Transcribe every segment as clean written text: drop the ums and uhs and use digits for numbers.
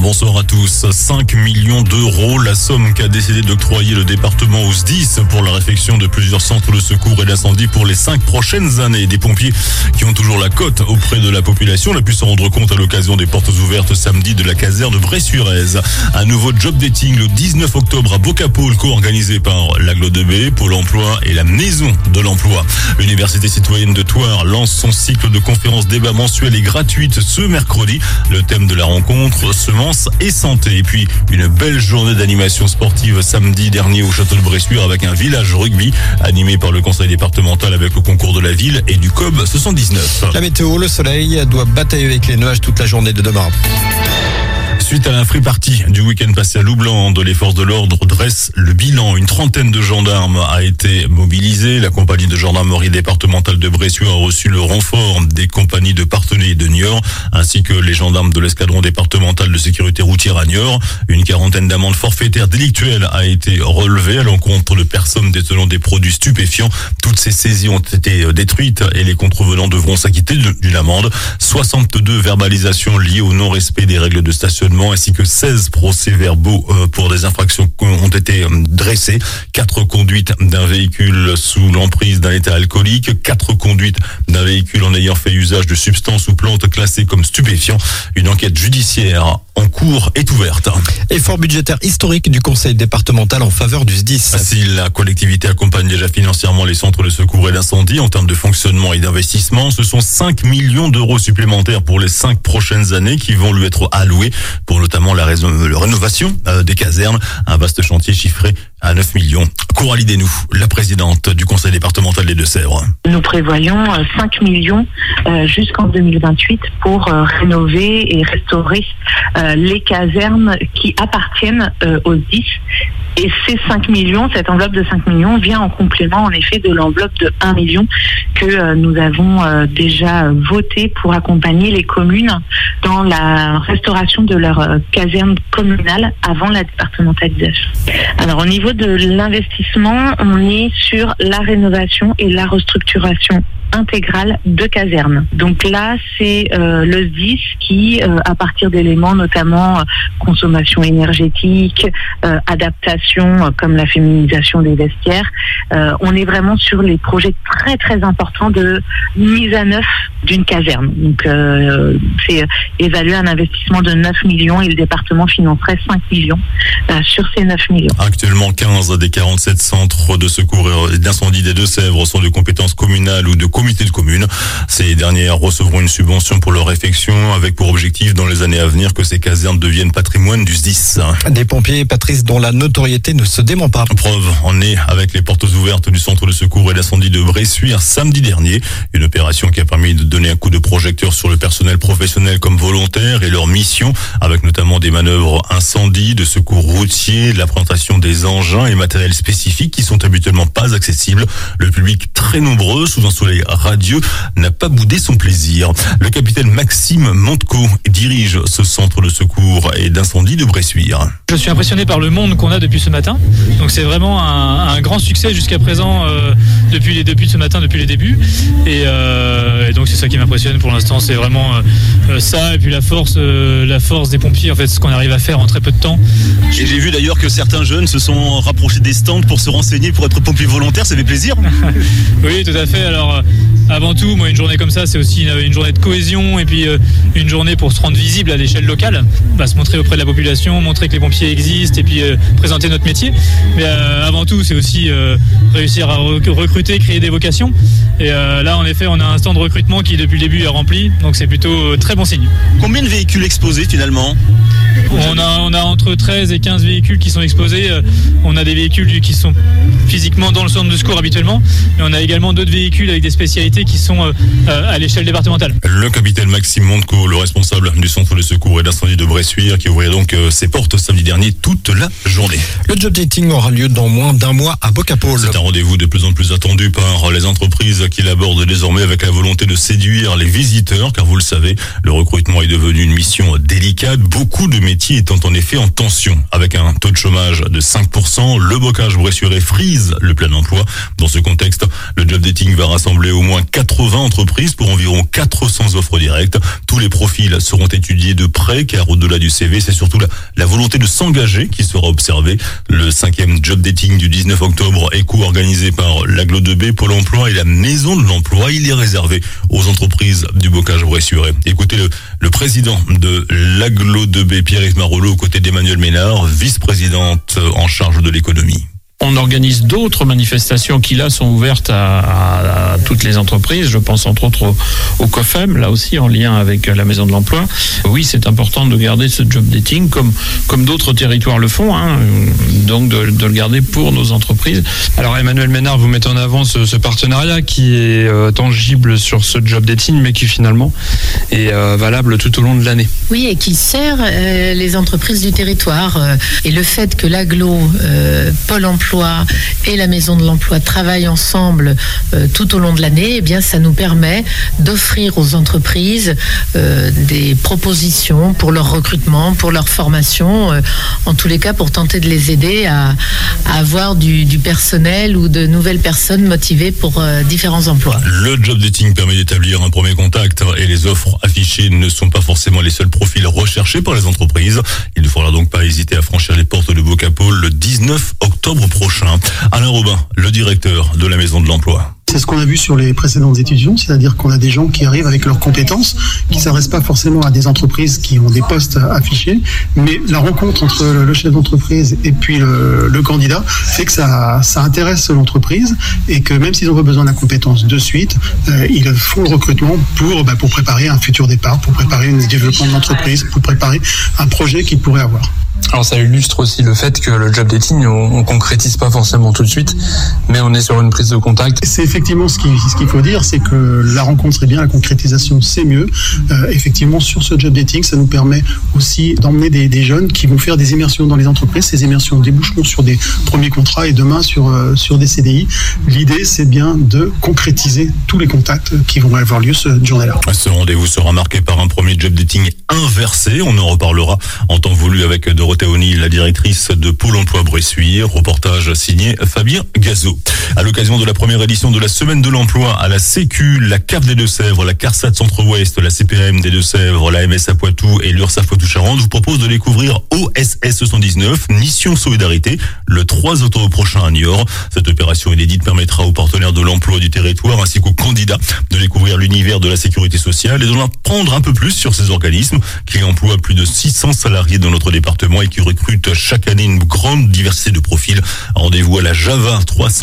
Bonsoir à tous. 5 millions d'euros, la somme qu'a décidé d'octroyer le département au SDIS pour la réfection de plusieurs centres de secours et d'incendie pour les 5 prochaines années. Des pompiers qui ont toujours la cote auprès de la population. On a pu s'en rendre compte à l'occasion des portes ouvertes samedi de la caserne de Bray-sur-Aise. Un nouveau job dating le 19 octobre à Bocapaul, co-organisé par l'Aglo 2B, Pôle emploi et la Maison de l'emploi. L'Université citoyenne de Thouars lance son cycle de conférences débats mensuelles et gratuites ce mercredi. Le thème de la rencontre, semences et santé. Et puis, une belle journée d'animation sportive samedi dernier au château de Bressuire avec un village rugby animé par le conseil départemental avec le concours de la ville et du COB 79. La météo, le soleil doit batailler avec les nuages toute la journée de demain. Suite à la free party du week-end passé à Loublande, les forces de l'ordre dressent le bilan. Une trentaine de gendarmes a été mobilisée. La compagnie de gendarmerie départementale de Bressuire a reçu le renfort des compagnies de Parthenay et de Niort, ainsi que les gendarmes de l'escadron départemental de sécurité routière à Niort. Une quarantaine d'amendes forfaitaires délictuelles a été relevée à l'encontre de personnes détenant des produits stupéfiants. Toutes ces saisies ont été détruites et les contrevenants devront s'acquitter d'une amende. 62 verbalisations liées au non-respect des règles de stationnement ainsi que 16 procès-verbaux pour des infractions ont été dressés. 4 conduites d'un véhicule sous l'emprise d'un état alcoolique, 4 conduites d'un véhicule en ayant fait usage de substances ou plantes classées comme stupéfiants. Une enquête judiciaire en cours est ouverte. Effort budgétaire historique du conseil départemental en faveur du SDIS. Si la collectivité accompagne déjà financièrement les centres de secours et d'incendie en termes de fonctionnement et d'investissement, ce sont 5 millions d'euros supplémentaires pour les 5 prochaines années qui vont lui être alloués pour notamment la rénovation des casernes, un vaste chantier chiffré à 9 millions. Coralie Desnoux, la présidente du conseil départemental des Deux-Sèvres. Nous prévoyons 5 millions jusqu'en 2028 pour rénover et restaurer les casernes qui appartiennent aux SDIS. Et ces 5 millions, cette enveloppe de 5 millions vient en complément en effet de l'enveloppe de 1 million que nous avons déjà votée pour accompagner les communes dans la restauration de leur caserne communale avant la départementalisation. Alors au niveau de l'investissement, on est sur la rénovation et la restructuration intégrale de casernes. Donc là, c'est le SDIS qui, à partir d'éléments notamment consommation énergétique, adaptation comme la féminisation des vestiaires, on est vraiment sur les projets très très importants de mise à neuf d'une caserne. Donc c'est évalué un investissement de 9 millions et le département financerait 5 millions sur ces 9 millions. Actuellement, 15 des 47 centres de secours et d'incendie des Deux-Sèvres sont de compétences communales ou de comités de communes. Ces dernières recevront une subvention pour leur réfection avec pour objectif dans les années à venir que ces casernes deviennent patrimoine du SDIS. Des pompiers, Patrice, dont la notoriété ne se dément pas. Preuve en est avec les portes ouvertes du centre de secours et d'incendie de Bressuire samedi dernier. Une opération qui a permis de donner un coup de projecteur sur le personnel professionnel comme volontaire et leur mission, avec notamment des manœuvres incendie, de secours routier, de la présentation des engins et matériels spécifiques qui sont habituellement pas accessibles. Le public très nombreux sous un soleil radieux n'a pas boudé son plaisir. Le capitaine Maxime Montco dirige ce centre de secours et d'incendie de Bressuire. Je suis impressionné par le monde qu'on a depuis ce matin. Donc c'est vraiment un grand succès jusqu'à présent depuis ce matin, depuis les débuts. Et donc c'est ça qui m'impressionne pour l'instant. C'est vraiment ça et puis la force des pompiers, en fait, ce qu'on arrive à faire en très peu de temps. Et j'ai vu d'ailleurs que certains jeunes se sont rapprochés des stands pour se renseigner, pour être pompiers volontaires. Ça fait plaisir. Oui, tout à fait. Alors avant tout, moi, une journée comme ça, c'est aussi une journée de cohésion et puis une journée pour se rendre visible à l'échelle locale, se montrer auprès de la population, montrer que les pompiers existent et puis présenter notre métier. Mais avant tout, c'est aussi réussir à recruter, créer des vocations. Et là, en effet, on a un stand de recrutement qui, depuis le début, est rempli. Donc, c'est plutôt très bon signe. Combien de véhicules exposés finalement ? On a entre 13 et 15 véhicules qui sont exposés. On a des véhicules qui sont physiquement dans le centre de secours habituellement. Et on a également d'autres véhicules avec des spécialités qui sont à l'échelle départementale. Le capitaine Maxime Montco, le responsable du centre de secours et d'incendie de Bressuire, qui ouvrait donc ses portes samedi dernier toute la journée. Le job dating aura lieu dans moins d'un mois à Bocapaul. C'est un rendez-vous de plus en plus attendu par les entreprises qui l'abordent désormais avec la volonté de séduire les visiteurs, car vous le savez, le recrutement est devenu une mission délicate. Beaucoup de métiers métier étant en effet en tension. Avec un taux de chômage de 5%, le bocage bressuirais frise le plein emploi. Dans ce contexte, le job dating va rassembler au moins 80 entreprises pour environ 400 offres directes. Tous les profils seront étudiés de près car au-delà du CV, c'est surtout la volonté de s'engager qui sera observée. Le 5e job dating du 19 octobre est co-organisé par l'Aglo 2B, Pôle emploi et la Maison de l'emploi. Il est réservé aux entreprises du bocage bressurais. Écoutez le président de l'Aglo 2B, Pierre-Yves Marolleau, aux côtés d'Emmanuel Ménard, vice-présidente en charge de l'économie. On organise d'autres manifestations qui là sont ouvertes à toutes les entreprises. Je pense entre autres au COFEM, là aussi en lien avec la Maison de l'Emploi. Oui, c'est important de garder ce job dating comme d'autres territoires le font, donc de le garder pour nos entreprises. Alors Emmanuel Ménard, vous mettez en avant ce partenariat qui est tangible sur ce job dating, mais qui finalement est valable tout au long de l'année. Oui, et qui sert les entreprises du territoire. Et le fait que l'Aglo, Pôle emploi et la Maison de l'Emploi travaillent ensemble tout au long de l'année, eh bien, ça nous permet d'offrir aux entreprises des propositions pour leur recrutement, pour leur formation, en tous les cas pour tenter de les aider à avoir du personnel ou de nouvelles personnes motivées pour différents emplois. Le job dating permet d'établir un premier contact et les offres affichées ne sont pas forcément les seuls profils recherchés par les entreprises. Il ne faudra donc pas hésiter à franchir les portes de Bocapôle le 19 octobre prochain. Alain Robin, le directeur de la Maison de l'Emploi. C'est ce qu'on a vu sur les précédentes étudiants, c'est-à-dire qu'on a des gens qui arrivent avec leurs compétences, qui ne s'adressent pas forcément à des entreprises qui ont des postes affichés, mais la rencontre entre le chef d'entreprise et puis le candidat fait que ça intéresse l'entreprise et que même s'ils n'ont pas besoin de la compétence de suite, ils font le recrutement pour préparer un futur départ, pour préparer un développement de l'entreprise, pour préparer un projet qu'ils pourraient avoir. Alors ça illustre aussi le fait que le job dating, on concrétise pas forcément tout de suite, mais on est sur une prise de contact. C'est effectivement ce qu'il faut dire, c'est que la rencontre c'est bien, la concrétisation c'est mieux. Effectivement, sur ce job dating, ça nous permet aussi d'emmener des jeunes qui vont faire des immersions dans les entreprises. Ces immersions déboucheront sur des premiers contrats et demain sur des CDI. L'idée, c'est bien de concrétiser tous les contacts qui vont avoir lieu cette journée-là. Ce rendez-vous sera marqué par un premier job dating inversé. On en reparlera en temps voulu avec Dorothée O'Neill, la directrice de Pôle emploi Bressuire. Reportage signé Fabien Gazot. À l'occasion de la première édition de la Semaine de l'Emploi à la Sécu, la CAF des Deux-Sèvres, la CARSAT Centre-Ouest, la CPM des Deux-Sèvres, la MSA Poitou et l'URSSAF Poitou-Charentes vous proposent de découvrir OSS 119, Mission Solidarité, le 3 octobre prochain à Niort. Cette opération inédite permettra aux partenaires de l'emploi du territoire ainsi qu'aux candidats de découvrir l'univers de la sécurité sociale et d'en apprendre un peu plus sur ces organismes qui emploient plus de 600 salariés dans notre département et qui recrutent chaque année une grande diversité de profils. Rendez-vous à la Java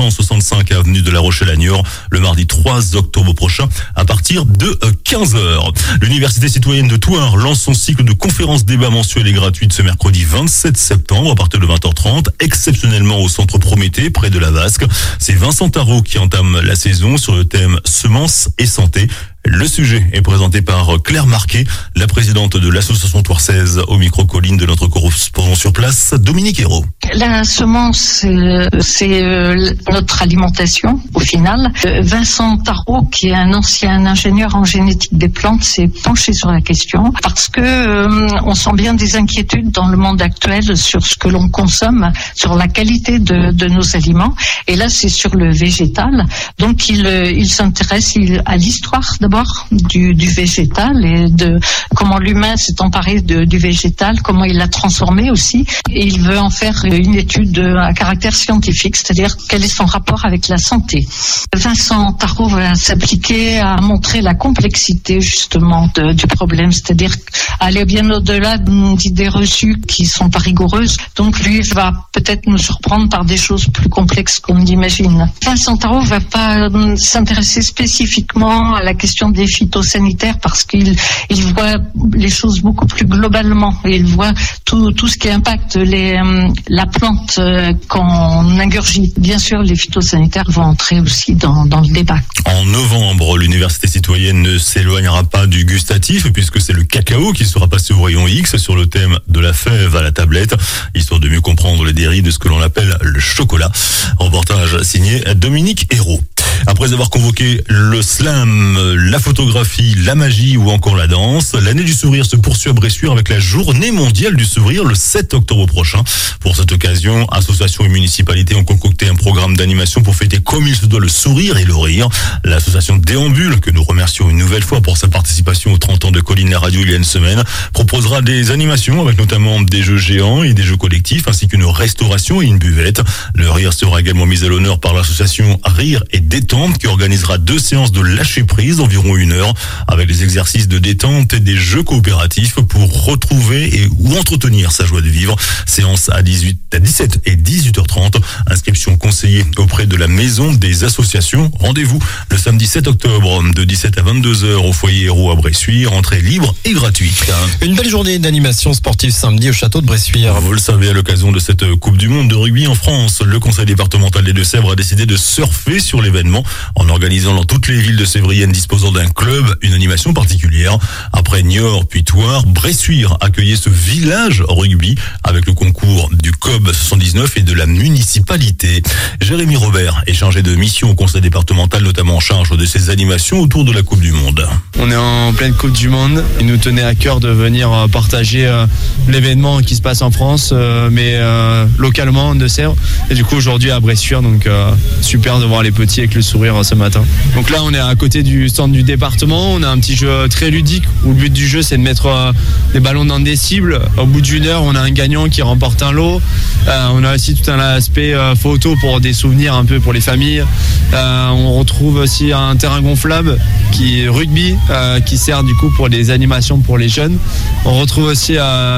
365 avenue de la Rochelle à Niort le mardi 3 octobre prochain à partir de 15h. L'Université citoyenne de Thouars lance son cycle de conférences débats mensuelles et gratuites ce mercredi 27 septembre à partir de 20h30, exceptionnellement au centre Prométhée près de la Vasque. C'est Vincent Tarot qui entame la saison sur le thème semences et santé. Le sujet est présenté par Claire Marquet, la présidente de l'association Thouarsaise, au micro-colline de notre correspondant sur place, Dominique Hérault. La semence, c'est notre alimentation, au final. Vincent Tarot, qui est un ancien ingénieur en génétique des plantes, s'est penché sur la question parce que on sent bien des inquiétudes dans le monde actuel sur ce que l'on consomme, sur la qualité de nos aliments. Et là, c'est sur le végétal. Donc, il s'intéresse à l'histoire d'abord du végétal et de comment l'humain s'est emparé du végétal, comment il l'a transformé aussi. Et il veut en faire une étude à caractère scientifique, c'est-à-dire quel est son rapport avec la santé. Vincent Tarot va s'appliquer à montrer la complexité justement du problème, c'est-à-dire aller bien au-delà d'idées reçues qui sont pas rigoureuses. Donc lui va peut-être nous surprendre par des choses plus complexes qu'on l'imagine. Vincent Tarot va pas s'intéresser spécifiquement à la question des phytosanitaires parce qu'il voit les choses beaucoup plus globalement. Il voit tout ce qui impacte la plante qu'on ingurgite. Bien sûr, les phytosanitaires vont entrer aussi dans le débat. En novembre, l'Université citoyenne ne s'éloignera pas du gustatif puisque c'est le cacao qui sera passé au rayon X sur le thème de la fève à la tablette, histoire de mieux comprendre les dérives de ce que l'on appelle le chocolat. Reportage signé Dominique Hérault. Après avoir convoqué le slam, la photographie, la magie ou encore la danse, l'année du sourire se poursuit à Bressuire avec la journée mondiale du sourire le 7 octobre prochain. Pour cette occasion, associations et municipalités ont concocté un programme d'animation pour fêter comme il se doit le sourire et le rire. L'association Déambule, que nous remercions une nouvelle fois pour sa participation aux 30 ans de Colline la radio il y a une semaine, proposera des animations avec notamment des jeux géants et des jeux collectifs ainsi qu'une restauration et une buvette. Le rire sera également mis à l'honneur par l'association Rire et Détente qui organisera 2 séances de lâcher prise d'environ 1 heure avec des exercices de détente et des jeux coopératifs pour retrouver ou entretenir sa joie de vivre. Séance à 17 et 18h30. Inscription conseillée auprès de la maison des associations. Rendez-vous le samedi 7 octobre de 17 à 22h au foyer Hérault à Bressuire. Entrée libre et gratuite. Une belle journée d'animation sportive samedi au château de Bressuire. Vous le savez, à l'occasion de cette Coupe du Monde de rugby en France, le conseil départemental des Deux-Sèvres a décidé de surfer sur l'événement en organisant dans toutes les villes de sévriennes disposant d'un club une animation particulière. Après Niort puis Thouars, Bressuire accueillait ce village rugby avec le concours du COB 79 et de la municipalité. Jérémy Robert est chargé de mission au conseil départemental, notamment en charge de ces animations autour de la Coupe du Monde. On est en pleine Coupe du Monde. Il nous tenait à cœur de venir partager l'événement qui se passe en France, mais localement en Deux-Sèvres. Et du coup aujourd'hui à Bressuire, donc super de voir les petits avec le sourire ce matin. Donc là on est à côté du stand du département. On a un petit jeu très ludique où le but du jeu c'est de mettre des ballons dans des cibles. Au bout d'1 heure on a un gagnant qui remporte un lot. On a aussi tout un aspect photo pour des souvenirs un peu pour les familles. On retrouve aussi un terrain gonflable qui est rugby, qui sert du coup pour des animations pour les jeunes. On retrouve aussi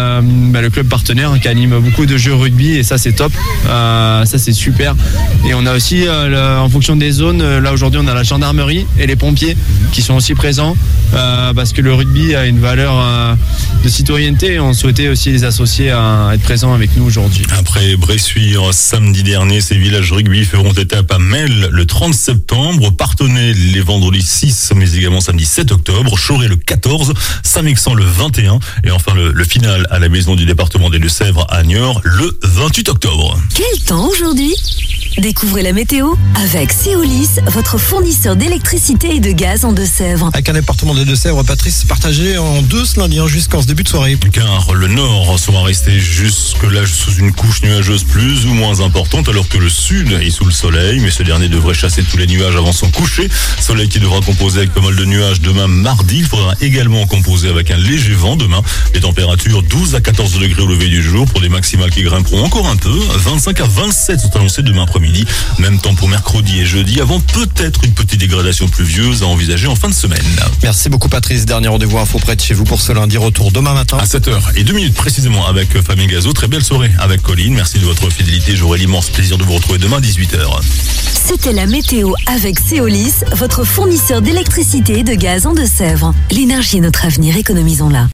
le club partenaire qui anime beaucoup de jeux rugby et ça c'est top, ça c'est super. Et on a aussi en fonction des zones, là aujourd'hui on a la gendarmerie et les pompiers qui sont aussi présents parce que le rugby a une valeur de citoyenneté et on souhaitait aussi les associer à être présents avec nous aujourd'hui. Après Bressuire, samedi dernier, ces villages rugby feront étape à Mel le 30 septembre, Parthenay les vendredis 6 mais également samedi 7 octobre, Choré le 14, Saint-Mexan le 21 et enfin le final à la maison du département des Deux-Sèvres à Niort le 28 octobre. Quel temps aujourd'hui ? Découvrez la météo avec Céolis, votre fournisseur d'électricité et de gaz en Deux-Sèvres. Avec un département des Deux-Sèvres, Patrice, partagé en 2 ce lundi jusqu'en ce début de soirée. Car le nord sera resté jusque-là sous une couche nuageuse plus ou moins importante alors que le sud est sous le soleil. Mais ce dernier devrait chasser tous les nuages avant son coucher. Soleil qui devra composer avec pas mal de nuages demain mardi. Il faudra également composer avec un léger vent demain. Les températures 12 à 14 degrés au lever du jour pour des maximales qui grimperont encore un peu. 25 à 27 sont annoncés demain après-midi. Même temps pour mercredi et jeudi avant peut-être une petite dégradation pluvieuse à envisager en fin de semaine. Merci beaucoup Patrice. Dernier rendez-vous info près de chez vous pour ce lundi. Retour demain matin. À 7h02 précisément avec Famille Gazo. Très belle soirée avec Colline. Merci de votre fidélité. J'aurai l'immense plaisir de vous retrouver demain à 18h. C'était la météo avec Céolis, votre fournisseur d'électricité et de gaz en Deux-Sèvres. L'énergie est notre avenir, économisons-la.